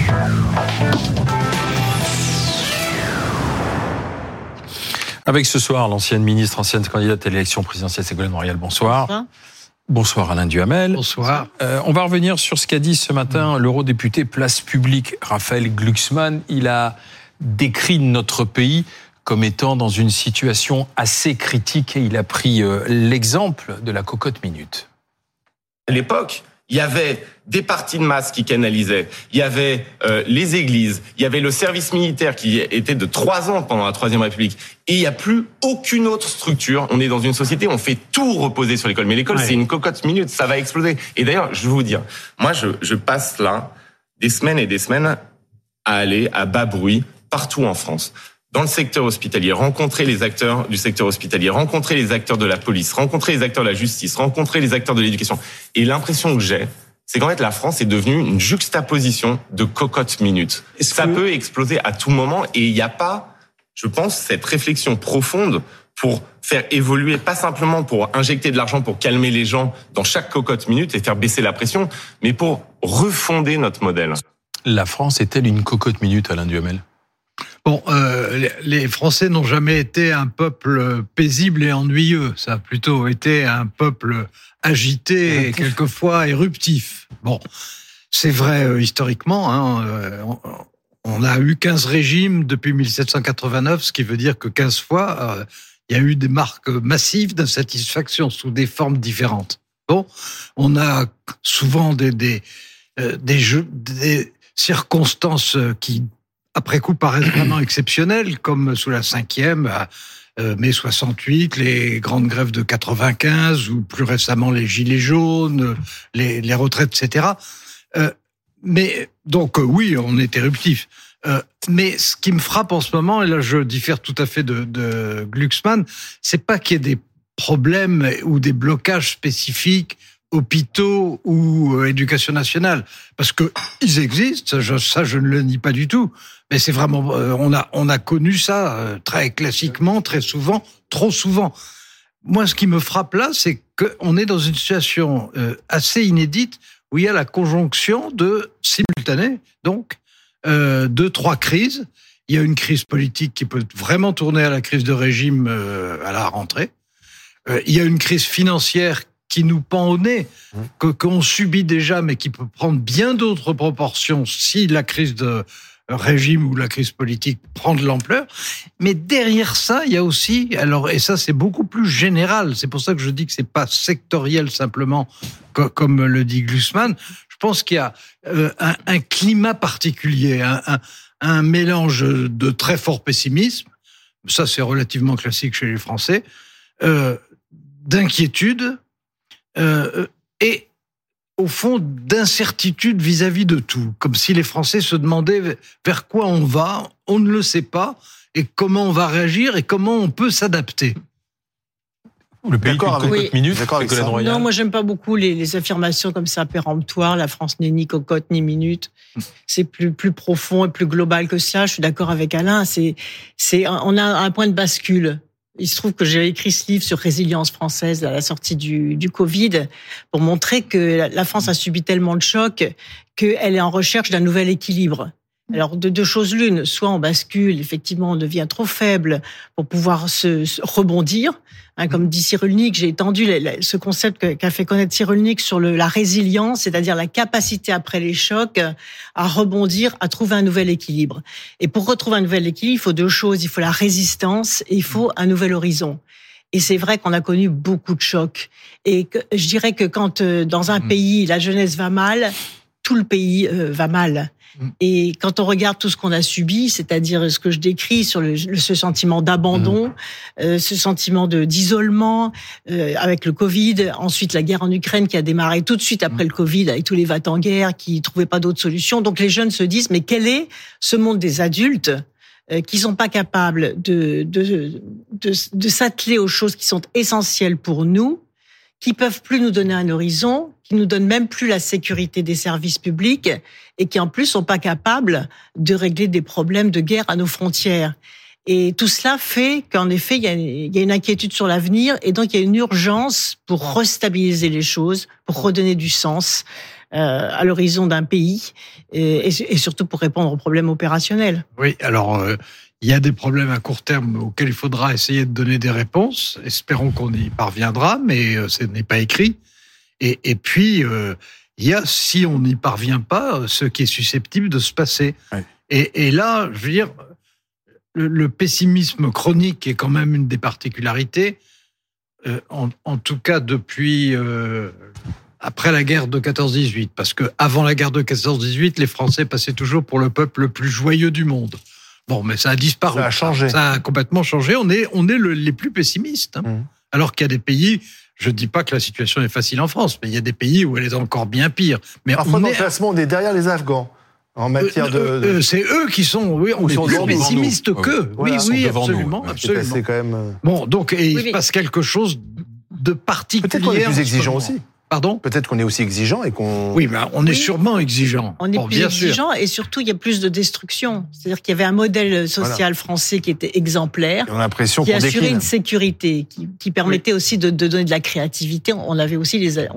Avec ce soir, l'ancienne ministre, ancienne candidate à l'élection présidentielle, Ségolène Royal, bonsoir. Bonsoir Alain Duhamel. Bonsoir. On va revenir sur ce qu'a dit ce matin l'eurodéputé Place Publique, Raphaël Glucksmann. Il a décrit notre pays comme étant dans une situation assez critique et il a pris l'exemple de la cocotte minute. À l'époque, il y avait des partis de masse qui canalisaient, il y avait les églises, il y avait le service militaire qui était de 3 ans pendant la Troisième République, et il n'y a plus aucune autre structure. On est dans une société où on fait tout reposer sur l'école, mais l'école c'est une cocotte minute, ça va exploser. Et d'ailleurs, je vais vous dire, moi je passe là des semaines et des semaines à aller à bas bruit partout en France. Dans le secteur hospitalier, rencontrer les acteurs du secteur hospitalier, rencontrer les acteurs de la police, rencontrer les acteurs de la justice, rencontrer les acteurs de l'éducation. Et l'impression que j'ai, c'est qu'en fait, la France est devenue une juxtaposition de cocottes minutes. Ça peut exploser à tout moment et il n'y a pas, je pense, cette réflexion profonde pour faire évoluer, pas simplement pour injecter de l'argent pour calmer les gens dans chaque cocotte minute et faire baisser la pression, mais pour refonder notre modèle. La France est-elle une cocotte minute, Alain Duhamel ? Bon, les Français n'ont jamais été un peuple paisible et ennuyeux. Ça a plutôt été un peuple agité et quelquefois éruptif. Bon, c'est vrai historiquement. On a eu 15 régimes depuis 1789, ce qui veut dire que 15 fois, il y a eu des marques massives d'insatisfaction sous des formes différentes. Bon, on a souvent des circonstances qui après coup paraissent vraiment exceptionnelles, comme sous la 5e, mai 68, les grandes grèves de 95, ou plus récemment les gilets jaunes, les retraites, etc. Mais donc oui, on est éruptif. Mais ce qui me frappe en ce moment, et là je diffère tout à fait de Glucksmann, c'est pas qu'il y ait des problèmes ou des blocages spécifiques hôpitaux ou éducation nationale, parce que ils existent, ça je ne le nie pas du tout, mais c'est vraiment on a connu ça très classiquement, très souvent, trop souvent. Moi, ce qui me frappe là, c'est qu'on est dans une situation assez inédite où il y a la conjonction simultanée, donc de 3 crises. Il y a une crise politique qui peut vraiment tourner à la crise de régime à la rentrée. Il y a une crise financière qui nous pend au nez, qu'on subit déjà, mais qui peut prendre bien d'autres proportions si la crise de régime ou la crise politique prend de l'ampleur. Mais derrière ça, il y a aussi, et ça c'est beaucoup plus général, c'est pour ça que je dis que c'est pas sectoriel simplement, comme le dit Glucksmann. Je pense qu'il y a un climat particulier, un mélange de très fort pessimisme, ça c'est relativement classique chez les Français, d'inquiétude, et au fond d'incertitude vis-à-vis de tout, comme si les Français se demandaient vers quoi on va, on ne le sait pas, et comment on va réagir et comment on peut s'adapter. Le pays d'une cocotte minute, Ségolène Royal. Non, moi j'aime pas beaucoup les affirmations comme ça péremptoires. La France n'est ni cocotte ni minute. C'est plus profond et plus global que ça. Je suis d'accord avec Alain. On a un point de bascule. Il se trouve que j'ai écrit ce livre sur résilience française à la sortie du Covid pour montrer que la France a subi tellement de chocs qu'elle est en recherche d'un nouvel équilibre. Alors, de 2 choses l'une, soit on bascule, effectivement, on devient trop faible pour pouvoir se rebondir. Comme dit Cyrulnik, j'ai étendu ce concept qu'a fait connaître Cyrulnik sur la résilience, c'est-à-dire la capacité après les chocs à rebondir, à trouver un nouvel équilibre. Et pour retrouver un nouvel équilibre, il faut 2 choses. Il faut la résistance et il faut un nouvel horizon. Et c'est vrai qu'on a connu beaucoup de chocs. Et je dirais que quand dans un pays, la jeunesse va mal, tout le pays va mal. Et quand on regarde tout ce qu'on a subi, c'est-à-dire ce que je décris sur ce sentiment d'abandon, ce sentiment d'isolement avec le Covid, ensuite la guerre en Ukraine qui a démarré tout de suite après le Covid avec tous les va-t-en-guerre qui trouvaient pas d'autre solution. Donc les jeunes se disent mais quel est ce monde des adultes qui sont pas capables de s'atteler aux choses qui sont essentielles pour nous, qui peuvent plus nous donner un horizon, qui nous donnent même plus la sécurité des services publics et qui en plus sont pas capables de régler des problèmes de guerre à nos frontières. Et tout cela fait qu'en effet, il y a une inquiétude sur l'avenir et donc il y a une urgence pour restabiliser les choses, pour redonner du sens à l'horizon d'un pays et surtout pour répondre aux problèmes opérationnels. Oui, alors il y a des problèmes à court terme auxquels il faudra essayer de donner des réponses. Espérons qu'on y parviendra, mais ce n'est pas écrit. Et puis, il y a, si on n'y parvient pas, ce qui est susceptible de se passer. Oui. Et là, je veux dire, le pessimisme chronique est quand même une des particularités, en tout cas depuis après la guerre de 14-18, parce que avant la guerre de 14-18, les Français passaient toujours pour le peuple le plus joyeux du monde. Bon, mais ça a disparu. Ça a changé. Ça a complètement changé. On est les plus pessimistes. Hein. Alors qu'il y a des pays, je ne dis pas que la situation est facile en France, mais il y a des pays où elle est encore bien pire. Mais parfois, dans le classement, on est derrière les Afghans. En matière c'est eux qui sont, oui, on est plus pessimistes qu'eux. Voilà, oui, absolument, absolument. C'est quand même... Bon, donc, il se passe quelque chose de particulier. Peut-être qu'on est plus exigeant aussi. Pardon ? Peut-être qu'on est aussi exigeant et qu'on... Oui, mais on est sûrement exigeant. On est plus exigeant et surtout, il y a plus de destruction. C'est-à-dire qu'il y avait un modèle social français qui était exemplaire. On a l'impression qui assurait une sécurité, qui permettait aussi de donner de la créativité. On avait aussi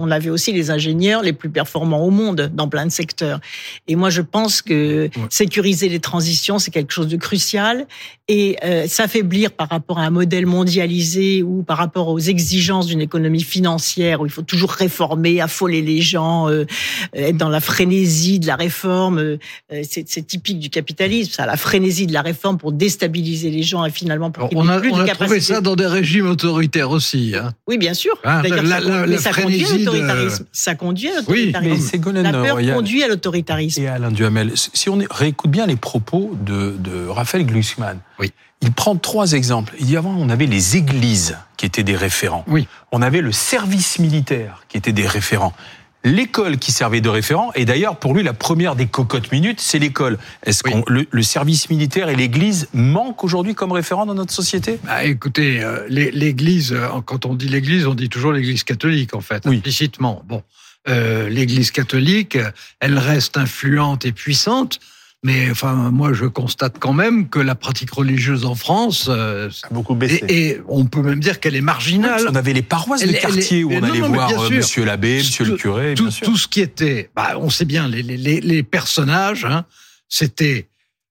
les ingénieurs les plus performants au monde dans plein de secteurs. Et moi, je pense que sécuriser les transitions, c'est quelque chose de crucial. Et s'affaiblir par rapport à un modèle mondialisé ou par rapport aux exigences d'une économie financière où il faut toujours réformer, affoler les gens, être dans la frénésie de la réforme. C'est typique du capitalisme, ça, la frénésie de la réforme pour déstabiliser les gens et finalement pour qu'ils n'aient plus de capacité. On a trouvé ça dans des régimes autoritaires aussi. Hein. Oui, bien sûr. D'ailleurs, ça conduit à l'autoritarisme. Ça conduit à l'autoritarisme. Oui, mais Ségolène la peur Royal conduit à l'autoritarisme. Et Alain Duhamel, si on réécoute bien les propos de Raphaël Glucksmann, oui. Il prend 3 exemples. Il dit avant, on avait les églises qui étaient des référents. Oui. On avait le service militaire qui était des référents. L'école qui servait de référent. Et d'ailleurs, pour lui, la première des cocottes minutes, c'est l'école. Est-ce que le service militaire et l'église manquent aujourd'hui comme référent dans notre société ? Écoutez, l'église, quand on dit l'église, on dit toujours l'église catholique, en fait, implicitement. Bon, l'église catholique, elle reste influente et puissante. Mais enfin, moi, je constate quand même que la pratique religieuse en France a beaucoup baissé. Et on peut même dire qu'elle est marginale. On avait les paroisses de quartier où on allait voir Monsieur l'abbé, Monsieur le curé. Tout ce qui était, on sait bien, les personnages, hein, c'était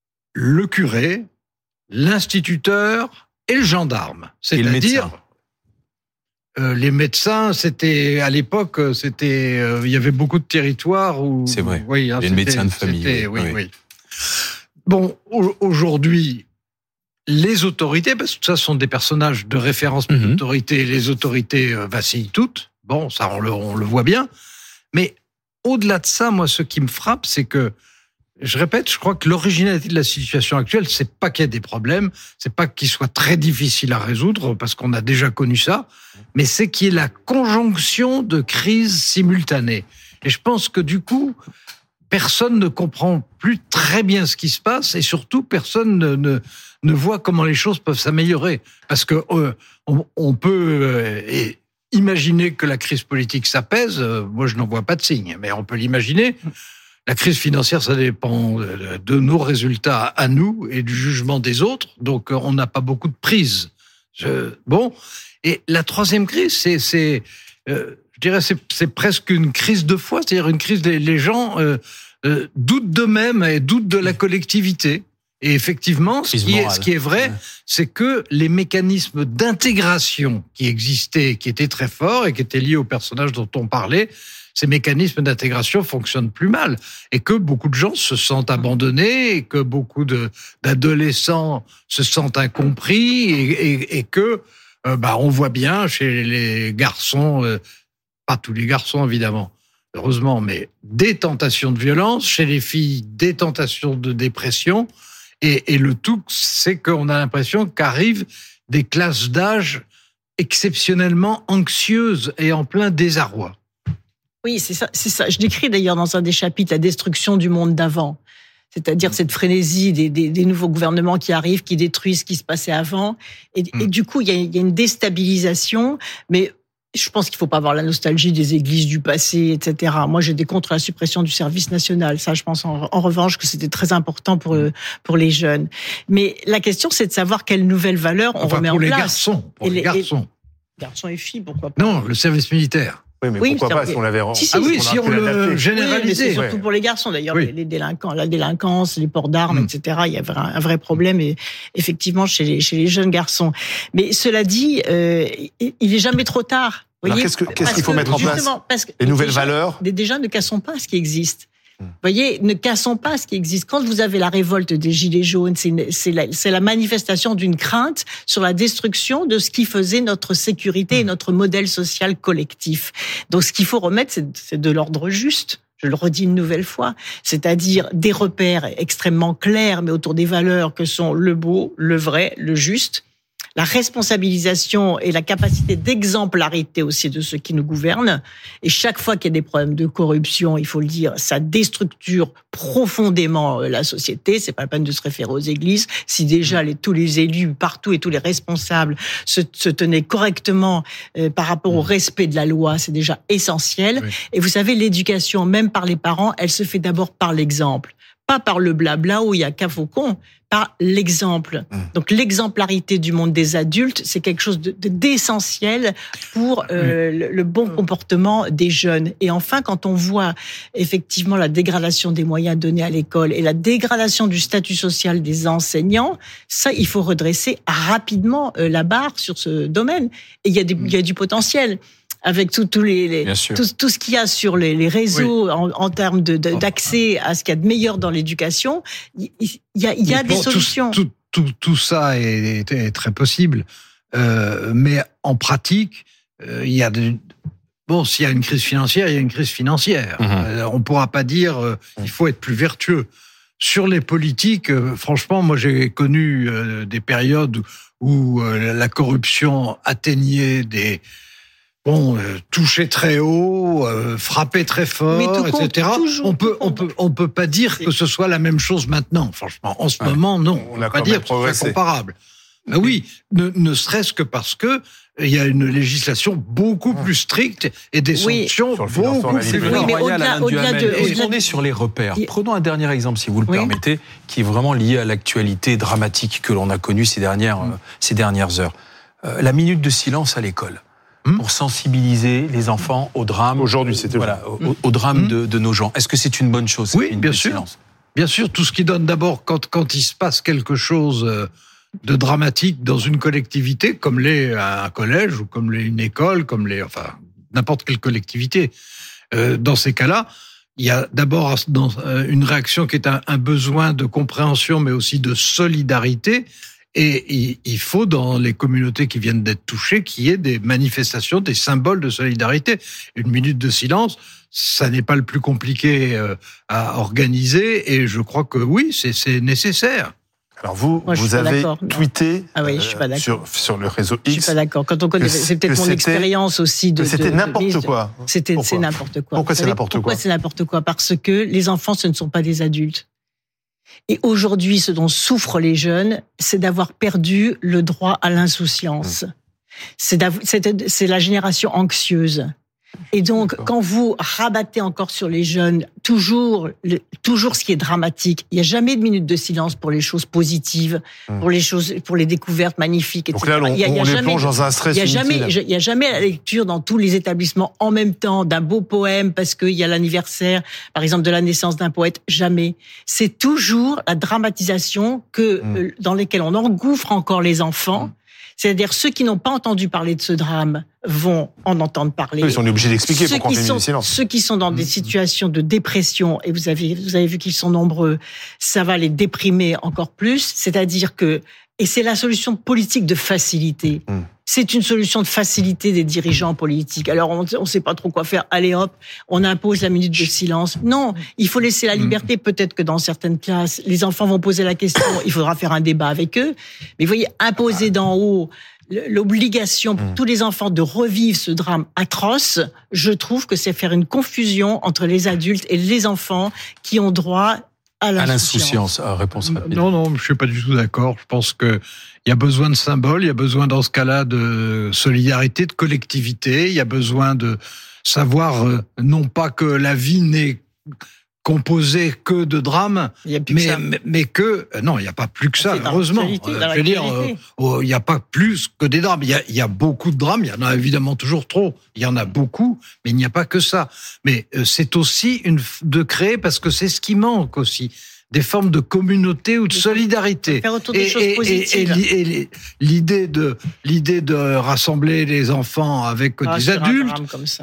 le curé, l'instituteur et le gendarme. C'est-à-dire les médecins, c'était à l'époque, il y avait beaucoup de territoires où. C'est vrai. Oui, hein, les médecins de famille. Oui. Bon, aujourd'hui, les autorités, parce que ça sont des personnages de référence pour l'autorité, les autorités vacillent toutes. Bon, ça, on le voit bien. Mais au-delà de ça, moi, ce qui me frappe, c'est que, je répète, je crois que l'originalité de la situation actuelle, c'est pas qu'il y ait des problèmes, c'est pas qu'il soit très difficile à résoudre, parce qu'on a déjà connu ça, mais c'est qu'il y ait la conjonction de crises simultanées. Et je pense que du coup, personne ne comprend plus très bien ce qui se passe et surtout personne ne voit comment les choses peuvent s'améliorer. Parce que on peut imaginer que la crise politique s'apaise. Moi, je n'en vois pas de signe, mais on peut l'imaginer. La crise financière, ça dépend de nos résultats à nous et du jugement des autres. Donc, on n'a pas beaucoup de prise. Bon. Et la troisième crise, je dirais, c'est presque une crise de foi, c'est-à-dire une crise, les gens doutent d'eux-mêmes et doutent de la collectivité. Et effectivement, ce qui est vrai, c'est que les mécanismes d'intégration qui existaient, qui étaient très forts et qui étaient liés aux personnages dont on parlait, ces mécanismes d'intégration fonctionnent plus mal. Et que beaucoup de gens se sentent abandonnés, et que beaucoup d'adolescents se sentent incompris, et que on voit bien chez les garçons, pas tous les garçons évidemment, heureusement, mais des tentations de violence, chez les filles, des tentations de dépression, et le tout, c'est qu'on a l'impression qu'arrivent des classes d'âge exceptionnellement anxieuses et en plein désarroi. Oui, c'est ça. Je décris d'ailleurs dans un des chapitres la destruction du monde d'avant. C'est-à-dire cette frénésie des nouveaux gouvernements qui arrivent, qui détruisent ce qui se passait avant. Et du coup, il y a une déstabilisation, mais je pense qu'il ne faut pas avoir la nostalgie des églises du passé, etc. Moi, j'étais contre la suppression du service national. Ça, je pense en revanche que c'était très important pour les jeunes. Mais la question, c'est de savoir quelles nouvelles valeurs on remet en place. Pour les garçons. Garçons et filles, pourquoi pas. Non, le service militaire. Oui, mais Oui, pourquoi c'est pas vrai. si on l'avait Si, Ah oui, on si aurait on pu le l'adapter. Oui, mais généralisait. c'est surtout Ouais. pour les garçons d'ailleurs, Oui. les délinquants, la délinquance, les ports d'armes, etc. Il y a un vrai problème et effectivement chez les jeunes garçons. Mais cela dit, il est jamais trop tard. Vous Alors, voyez, qu'est-ce qu'il faut mettre en place? Justement, parce que Les nouvelles déjà, valeurs. Déjà, ne cassons pas ce qui existe. Vous voyez, ne cassons pas ce qui existe. Quand vous avez la révolte des Gilets jaunes, c'est la manifestation d'une crainte sur la destruction de ce qui faisait notre sécurité et notre modèle social collectif. Donc, ce qu'il faut remettre, c'est de l'ordre juste. Je le redis une nouvelle fois, c'est-à-dire des repères extrêmement clairs, mais autour des valeurs que sont le beau, le vrai, le juste, la responsabilisation et la capacité d'exemplarité aussi de ceux qui nous gouvernent. Et chaque fois qu'il y a des problèmes de corruption, il faut le dire, ça déstructure profondément la société. C'est pas la peine de se référer aux églises. Si déjà tous les élus partout et tous les responsables se tenaient correctement par rapport au respect de la loi, c'est déjà essentiel. Oui. Et vous savez, l'éducation, même par les parents, elle se fait d'abord par l'exemple. Pas par le blabla où il y a qu'à faucon, par l'exemple. Donc l'exemplarité du monde des adultes, c'est quelque chose d'essentiel pour le bon comportement des jeunes. Et enfin, quand on voit effectivement la dégradation des moyens donnés à l'école et la dégradation du statut social des enseignants, ça, il faut redresser rapidement la barre sur ce domaine. Et il y a du potentiel. Avec tout ce qu'il y a sur les réseaux en termes d'accès à ce qu'il y a de meilleur dans l'éducation, il y a des solutions. Tout ça est très possible, mais en pratique, il y a s'il y a une crise financière, il y a une crise financière. On pourra pas dire il faut être plus vertueux. Sur les politiques, franchement, moi j'ai connu des périodes où la corruption atteignait toucher très haut, frapper très fort, etc. On peut pas dire que ce soit la même chose maintenant, franchement. En ce moment, non. On ne peut pas dire que ce soit comparable. Ben oui, ne serait-ce que parce que il y a une législation beaucoup plus stricte et des sanctions beaucoup plus fortes. Oui, mais on est sur les repères. Prenons un dernier exemple, si vous le permettez, qui est vraiment lié à l'actualité dramatique que l'on a connue ces dernières heures. La minute de silence à l'école. Pour sensibiliser les enfants au drame. Aujourd'hui, c'était au drame de nos gens. Est-ce que c'est une bonne chose? Oui, bien sûr. Bien sûr, tout ce qui donne d'abord quand il se passe quelque chose de dramatique dans une collectivité, comme l'est un collège ou comme l'est une école, n'importe quelle collectivité. Dans ces cas-là, il y a d'abord une réaction qui est un besoin de compréhension, mais aussi de solidarité. Et il faut, dans les communautés qui viennent d'être touchées, qu'il y ait des manifestations, des symboles de solidarité. Une minute de silence, ça n'est pas le plus compliqué à organiser, et je crois que oui, c'est nécessaire. Alors vous avez tweeté sur le réseau X. Je suis pas d'accord. Quand on connaît, c'est peut-être mon expérience aussi c'était n'importe quoi. C'est n'importe quoi. Pourquoi c'est n'importe quoi? Pourquoi c'est n'importe quoi? Parce que les enfants, ce ne sont pas des adultes. Et aujourd'hui, ce dont souffrent les jeunes, c'est d'avoir perdu le droit à l'insouciance. C'est la génération anxieuse. Et donc, quand vous rabattez encore sur les jeunes, toujours ce qui est dramatique, il n'y a jamais de minute de silence pour les choses positives, pour les découvertes magnifiques, etc. Donc là, on les plonge dans un stress inutile. Il n'y a jamais la lecture dans tous les établissements en même temps d'un beau poème parce qu'il y a l'anniversaire, par exemple, de la naissance d'un poète. Jamais. C'est toujours la dramatisation dans laquelle on engouffre encore les enfants. C'est-à-dire ceux qui n'ont pas entendu parler de ce drame vont en entendre parler. Ils sont obligés d'expliquer pourquoi on fait du silence. Ceux qui sont dans des situations de dépression, et vous avez vu qu'ils sont nombreux, ça va les déprimer encore plus. C'est-à-dire et c'est la solution politique de facilité. C'est une solution de facilité des dirigeants politiques. Alors, on ne sait pas trop quoi faire. Allez hop, on impose la minute de silence. Non, il faut laisser la liberté. Peut-être que dans certaines classes, les enfants vont poser la question. Il faudra faire un débat avec eux. Mais vous voyez, imposer d'en haut l'obligation pour tous les enfants de revivre ce drame atroce, je trouve que c'est faire une confusion entre les adultes et les enfants qui ont droit à l'insouciance. Réponse rapide. Non, je suis pas du tout d'accord. Je pense que il y a besoin de symboles, il y a besoin dans ce cas-là de solidarité, de collectivité, il y a besoin de savoir non pas que la vie n'est composé que de drames, mais que non, il n'y a pas plus que ça, heureusement. Je veux dire, il n'y a pas plus que des drames. Il y a beaucoup de drames. Il y en a évidemment toujours trop. Il y en a beaucoup, mais il n'y a pas que ça. Mais c'est aussi de créer, parce que c'est ce qui manque aussi, des formes de communauté ou de solidarité. Faire autour des choses positives. Et l'idée de rassembler les enfants avec des adultes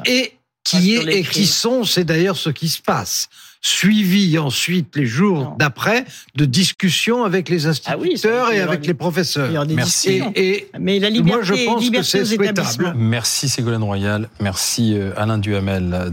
c'est d'ailleurs ce qui se passe. Suivi ensuite les jours d'après de discussions avec les instituteurs et avec les professeurs. Merci. Mais la liberté, moi je pense que c'est souhaitable. Merci Ségolène Royal, merci Alain Duhamel.